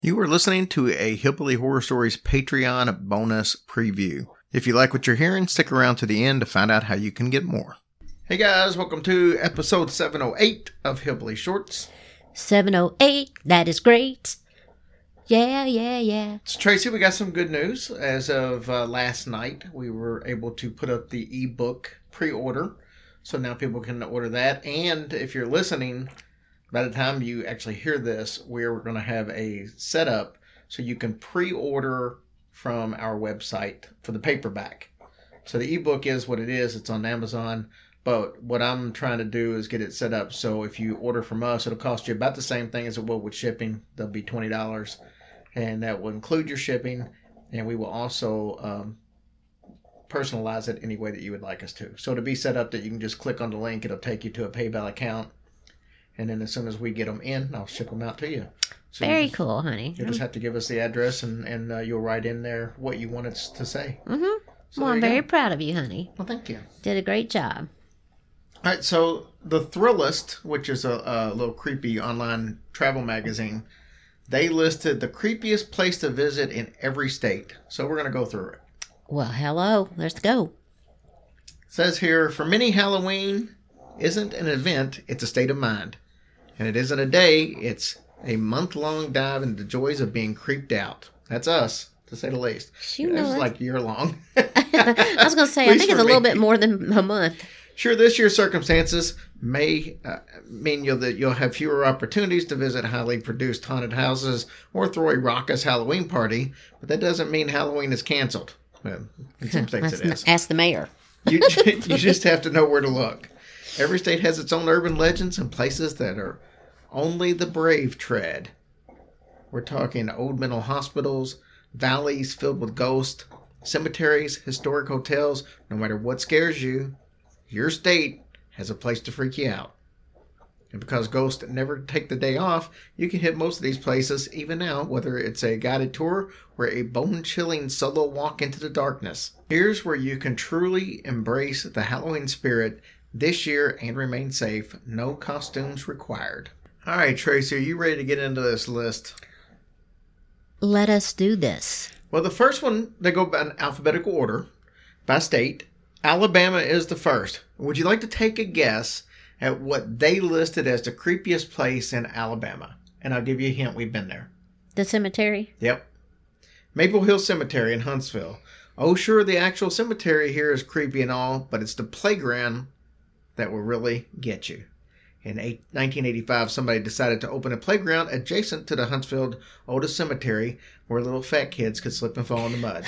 You are listening to a Hillbilly Horror Stories Patreon bonus preview. If you like what you're hearing, stick around to the end to find out how you can get more. Hey guys, welcome to episode 708 of Hillbilly Shorts. 708, that is great. Yeah. So Tracy, we got some good news. As of last night, we were able to put up the ebook pre-order. So now people can order that. And if you're listening, by the time you actually hear this, we're going to have a setup so you can pre-order from our website for the paperback. So the ebook is what it is. It's on Amazon. But what I'm trying to do is get it set up so if you order from us, it'll cost you about the same thing as it will with shipping. That'll be $20. And that will include your shipping. And we will also personalize it any way that you would like us to. So to be set up that you can just click on the link, it'll take you to a PayPal account. And then as soon as we get them in, I'll ship them out to you. So Very cool, honey. You just have to give us the address and you'll write in there what you want us to say. Mm-hmm. So well, I'm very proud of you, honey. Well, thank you. Did a great job. All right, so the Thrillist, which is a little creepy online travel magazine, they listed the creepiest place to visit in every state. So we're going to go through it. Well, hello. Let's go. It says here, for many, Halloween isn't an event, it's a state of mind. And it isn't a day, it's a month-long dive into the joys of being creeped out. That's us, to say the least. It's like year-long. I was going to say, I think it's a little bit more than a month. Sure, this year's circumstances may mean that you'll have fewer opportunities to visit highly produced haunted houses or throw a raucous Halloween party, but that doesn't mean Halloween is canceled. Well, in some states it is. Ask the mayor. You just have to know where to look. Every state has its own urban legends and places that are only the brave tread. We're talking old mental hospitals, valleys filled with ghosts, cemeteries, historic hotels. No matter what scares you, your state has a place to freak you out. And because ghosts never take the day off, you can hit most of these places even now, whether it's a guided tour or a bone-chilling solo walk into the darkness. Here's where you can truly embrace the Halloween spirit this year and remain safe. No costumes required. All right, Tracy, are you ready to get into this list? Let us do this. Well, the first one, they go by alphabetical order, by state. Alabama is the first. Would you like to take a guess at what they listed as the creepiest place in Alabama? And I'll give you a hint, we've been there. The cemetery? Yep. Maple Hill Cemetery in Huntsville. Oh, sure, the actual cemetery here is creepy and all, but it's the playground that will really get you. In 1985, somebody decided to open a playground adjacent to the Huntsville oldest cemetery where little fat kids could slip and fall in the mud.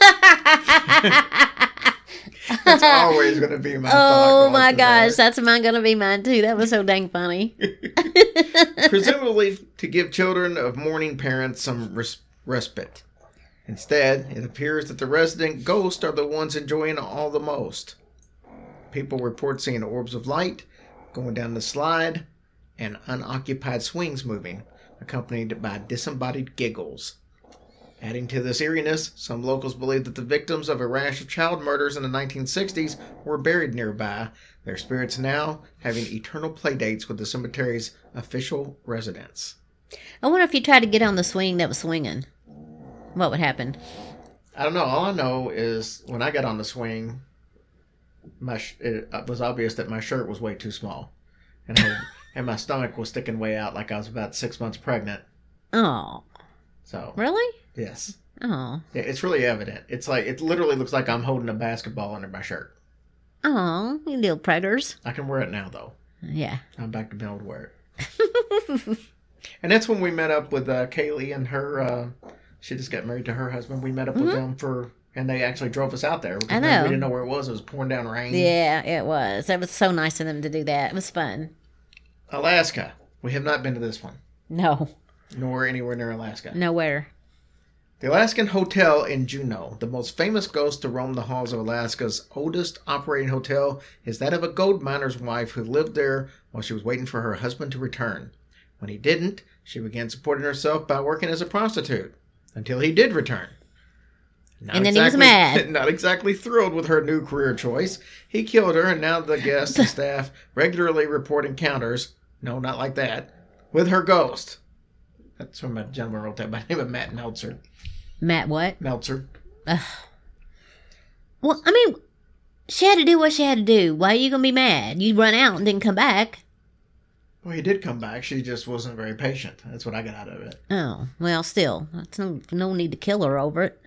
That's always going to be my thought. Oh my gosh, that's going to be mine too. That was so dang funny. Presumably to give children of mourning parents some respite. Instead, it appears that the resident ghosts are the ones enjoying all the most. People report seeing orbs of light, going down the slide, and unoccupied swings moving, accompanied by disembodied giggles. Adding to this eeriness, some locals believe that the victims of a rash of child murders in the 1960s were buried nearby, their spirits now having eternal playdates with the cemetery's official residents. I wonder if you tried to get on the swing that was swinging. What would happen? I don't know. All I know is when I got on the swing, it was obvious that my shirt was way too small. And my stomach was sticking way out like I was about 6 months pregnant. Oh. So. Really? Yes. Oh. Yeah, it's really evident. It's like, it literally looks like I'm holding a basketball under my shirt. Oh, you little preggers. I can wear it now, though. Yeah. I'm back to being able to wear it. And that's when we met up with Kaylee and her, she just got married to her husband. We met up with them and they actually drove us out there. I know. We didn't know where it was. It was pouring down rain. Yeah, it was. It was so nice of them to do that. It was fun. Alaska. We have not been to this one. No. Nor anywhere near Alaska. Nowhere. The Alaskan Hotel in Juneau, the most famous ghost to roam the halls of Alaska's oldest operating hotel, is that of a gold miner's wife who lived there while she was waiting for her husband to return. When he didn't, she began supporting herself by working as a prostitute, until he did return. And then he was mad. Not exactly thrilled with her new career choice. He killed her, and now the guests and staff regularly report encounters, no, not like that, with her ghost. That's from a gentleman who wrote that by the name of Matt Meltzer. Matt what? Meltzer. Well, I mean, she had to do what she had to do. Why are you going to be mad? You run out and didn't come back. Well, he did come back. She just wasn't very patient. That's what I got out of it. Oh, well, still. That's no need to kill her over it.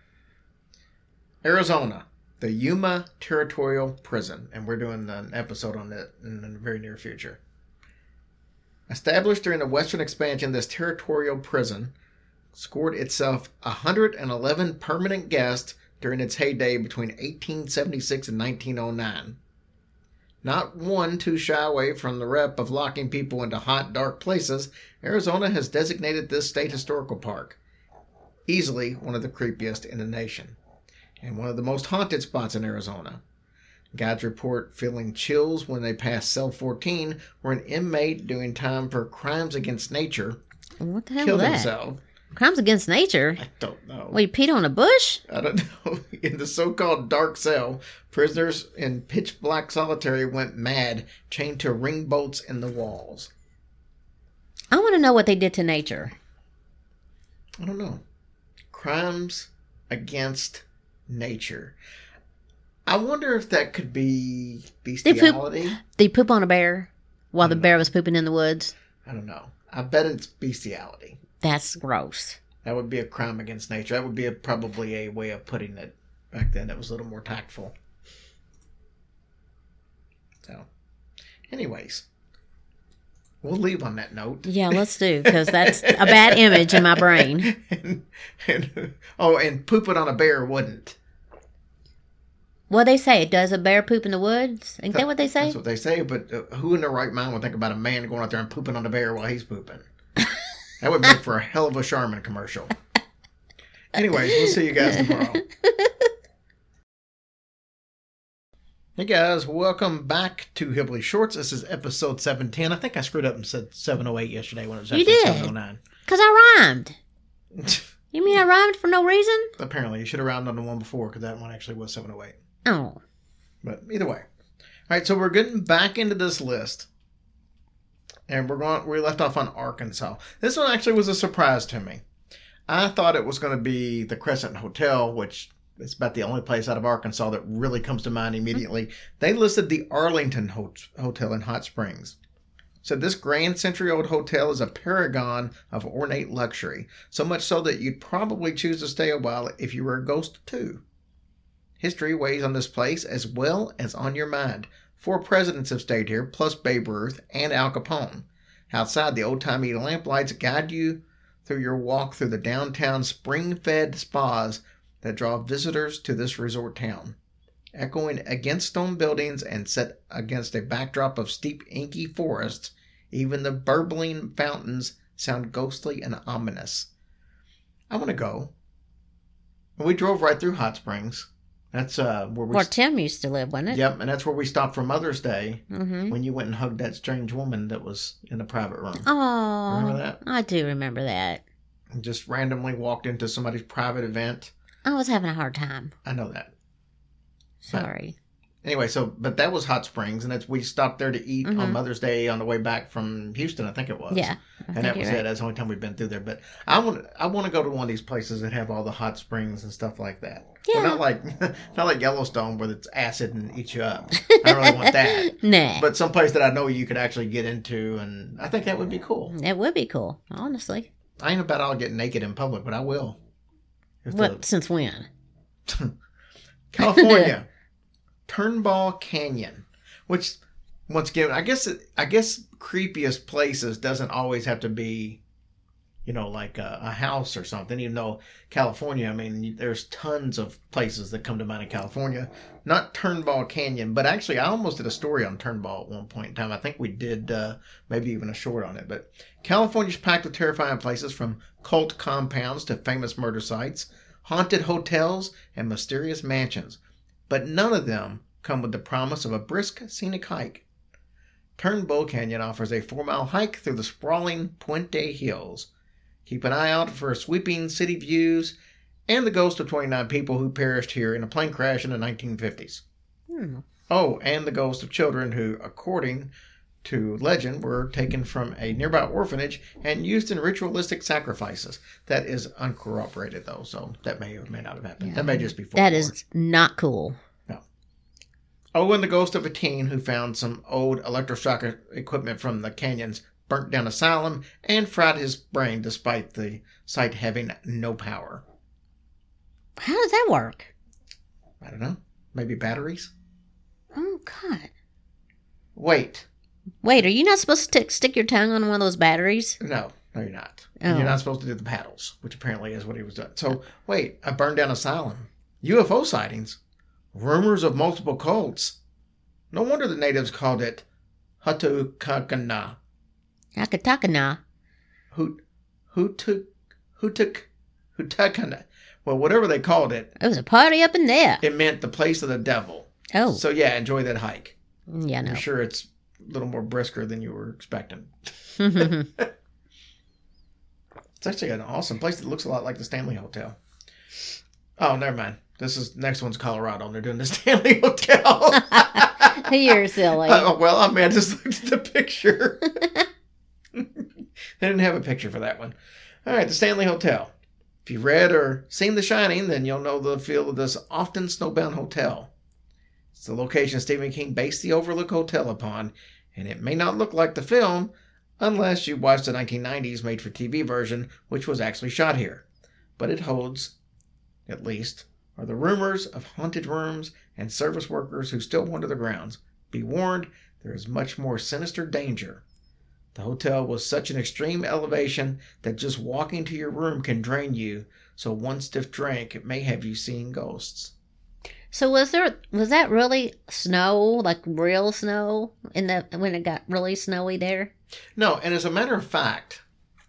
Arizona, the Yuma Territorial Prison. And we're doing an episode on that in the very near future. Established during the Western expansion, this territorial prison scored itself 111 permanent guests during its heyday between 1876 and 1909. Not one too shy away from the rep of locking people into hot, dark places, Arizona has designated this state historical park. Easily one of the creepiest in the nation. And one of the most haunted spots in Arizona. Guides report feeling chills when they passed cell 14, where an inmate doing time for crimes against nature What the hell killed is that? himself. Crimes against nature? I don't know. Well, you peed on a bush? I don't know. In the so-called dark cell, prisoners in pitch black solitary went mad, chained to ring bolts in the walls. I want to know what they did to nature. I don't know. Crimes against nature. I wonder if that could be bestiality. They poop on a bear while the bear was pooping in the woods? I don't know. I bet it's bestiality. That's gross. That would be a crime against nature. That would be probably a way of putting it back then that was a little more tactful. So, anyways, we'll leave on that note. Yeah, let's do, because that's a bad image in my brain. and pooping on a bear wouldn't. What they say? Does a bear poop in the woods? Ain't that what they say? That's what they say, but who in their right mind would think about a man going out there and pooping on a bear while he's pooping? That would make for a hell of a Charmin commercial. Anyways, we'll see you guys tomorrow. Hey guys, welcome back to Hillbilly Shorts. This is episode 710. I think I screwed up and said 708 yesterday when it was actually 709. Because I rhymed. You mean I rhymed for no reason? Apparently, you should have rounded on the one before because that one actually was 708. Oh. But either way. All right, so we're getting back into this list. And we left off on Arkansas. This one actually was a surprise to me. I thought it was going to be the Crescent Hotel, which is about the only place out of Arkansas that really comes to mind immediately. They listed the Arlington Hotel in Hot Springs. So this grand century-old hotel is a paragon of ornate luxury, so much so that you'd probably choose to stay a while if you were a ghost too. History weighs on this place as well as on your mind. 4 presidents have stayed here, plus Babe Ruth and Al Capone. Outside, the old-timey lamplights guide you through your walk through the downtown spring-fed spas that draw visitors to this resort town. Echoing against stone buildings and set against a backdrop of steep, inky forests, even the burbling fountains sound ghostly and ominous. I want to go. We drove right through Hot Springs. That's where Tim used to live, wasn't it? Yep, and that's where we stopped for Mother's Day Mm-hmm. when you went and hugged that strange woman that was in the private room. Oh, Remember that? I do remember that. And just randomly walked into somebody's private event. I was having a hard time. I know that. Sorry. Anyway, but that was Hot Springs, and we stopped there to eat on Mother's Day on the way back from Houston, I think it was. Yeah. And that was it. That's the only time we've been through there. But I want to go to one of these places that have all the hot springs and stuff like that. Yeah. Well, not like Yellowstone where it's acid and eats you up. I don't really want that. Nah. But someplace that I know you could actually get into, and I think that would be cool. That would be cool, honestly. I ain't about I'll get naked in public, but I will. Since when? California. Turnbull Canyon, which once again, I guess creepiest places doesn't always have to be, like a house or something. Even though California, I mean, there's tons of places that come to mind in California. Not Turnbull Canyon, but actually, I almost did a story on Turnbull at one point in time. I think we did maybe even a short on it. But California's packed with terrifying places, from cult compounds to famous murder sites, haunted hotels, and mysterious mansions. But none of them come with the promise of a brisk scenic hike. Turnbull Canyon offers a 4-mile hike through the sprawling Puente Hills. Keep an eye out for sweeping city views and the ghost of 29 people who perished here in a plane crash in the 1950s. Oh, and the ghost of children who, according to legend, were taken from a nearby orphanage and used in ritualistic sacrifices. That is uncorroborated, though, so that may or may not have happened. Yeah. That may just be folklore. That is not cool. No. Owen, the ghost of a teen who found some old electroshock equipment from the canyons, burnt down asylum, and fried his brain despite the site having no power. How does that work? I don't know. Maybe batteries? Oh, God. Wait, are you not supposed to stick your tongue on one of those batteries? No, you're not. Oh. You're not supposed to do the paddles, which apparently is what he was doing. So, wait, a burned down asylum, UFO sightings, rumors of multiple cults. No wonder the natives called it Hutukakana. Akatakana. Hutukakana. Well, whatever they called it, It was a party up in there. it meant the place of the devil. Oh. So, yeah, enjoy that hike. Yeah, no. I'm sure it's a little more brisker than you were expecting. Oh, It's actually an awesome place. It looks a lot like the Stanley Hotel. Oh, never mind. Next one's Colorado, and they're doing the Stanley Hotel. You're silly. Well, I mean, I just looked at the picture. They didn't have a picture for that one. All right, the Stanley Hotel. If you've read or seen The Shining, then you'll know the feel of this often snowbound hotel. It's the location Stephen King based the Overlook Hotel upon, and it may not look like the film unless you watch the 1990s made-for-TV version, which was actually shot here. But it holds, at least, are the rumors of haunted rooms and service workers who still wander the grounds. Be warned, there is much more sinister danger. The hotel was such an extreme elevation that just walking to your room can drain you, so one stiff drink may have you seeing ghosts. So was that really snow, like real snow, when it got really snowy there? No, and as a matter of fact,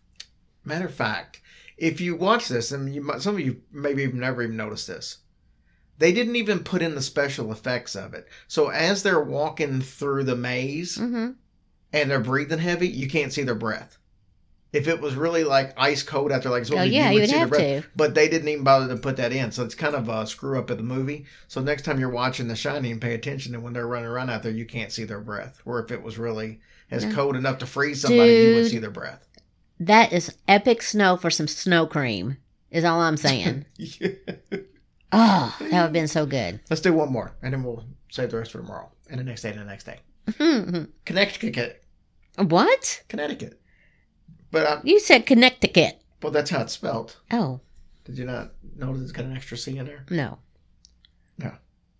if you watch this, and some of you maybe have never even noticed this, they didn't even put in the special effects of it. So as they're walking through the maze Mm-hmm. and they're breathing heavy, you can't see their breath. If it was really like ice cold out there, like Oh, yeah, you would have to. But they didn't even bother to put that in, so it's kind of a screw up of the movie. So next time you're watching The Shining, pay attention to when they're running around out there, you can't see their breath. Or if it was really as cold enough to freeze somebody, you would Dude. see their breath. That is epic snow for some snow cream, is all I'm saying. Yeah. Oh, that would have been so good. Let's do one more, and then we'll save the rest for tomorrow, and the next day, and the next day. Connecticut. What? Connecticut. But You said Connecticut. well, that's how it's spelled. Oh, Did you not notice it's got an extra C in there? no. No.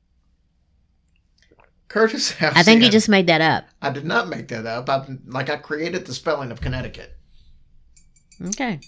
Curtis House. I think you Inn. just made that up. I did not make that up. I created the spelling of Connecticut. Okay.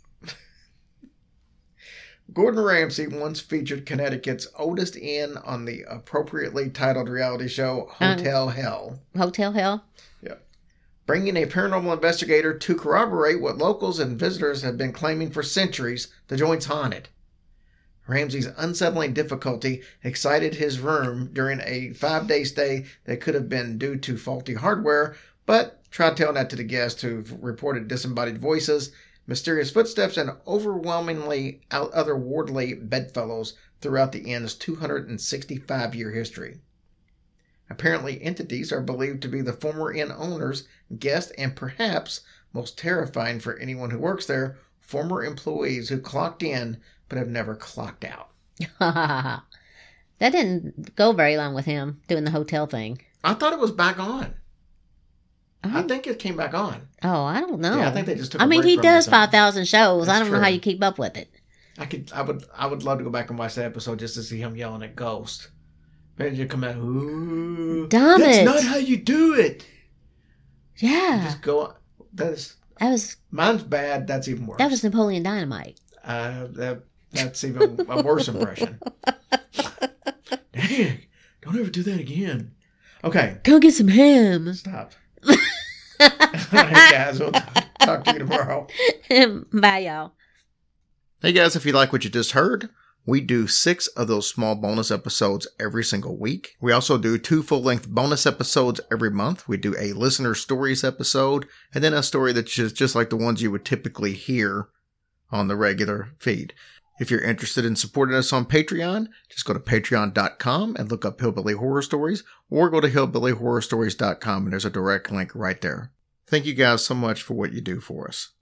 Gordon Ramsay once featured Connecticut's oldest inn on the appropriately titled reality show Hotel Hell. Hotel Hell? Bringing a paranormal investigator to corroborate what locals and visitors have been claiming for centuries, the joint's haunted. Ramsay's unsettling difficulty excited his room during a 5-day stay that could have been due to faulty hardware, but tried telling that to the guests who've reported disembodied voices, mysterious footsteps, and overwhelmingly otherworldly bedfellows throughout the inn's 265-year history. Apparently, entities are believed to be the former inn owners, guests, and perhaps, most terrifying for anyone who works there, former employees who clocked in but have never clocked out. That didn't go very long with him doing the hotel thing. I thought it was back on. I Oh, think it came back on. I don't know. Yeah, I think they just took. I a mean, break he from does it. 5,000 shows. That's I don't know how true. you keep up with it. I would love to go back and watch that episode just to see him yelling at Ghost. Maybe you come out. Ooh, Damn that's it. not how you do it. Yeah. Just go. Mine's bad. That's even worse. That was Napoleon Dynamite. That's even a worse impression. Dang! Don't ever do that again. Okay, Go get some ham. stop. All right, guys. We'll talk to you tomorrow. Bye, y'all. Hey guys, if you like what you just heard, we do 6 of those small bonus episodes every single week. We also do 2 full-length bonus episodes every month. We do a listener stories episode, and then a story that's just like the ones you would typically hear on the regular feed. If you're interested in supporting us on Patreon, just go to patreon.com and look up Hillbilly Horror Stories, or go to hillbillyhorrorstories.com and there's a direct link right there. Thank you guys so much for what you do for us.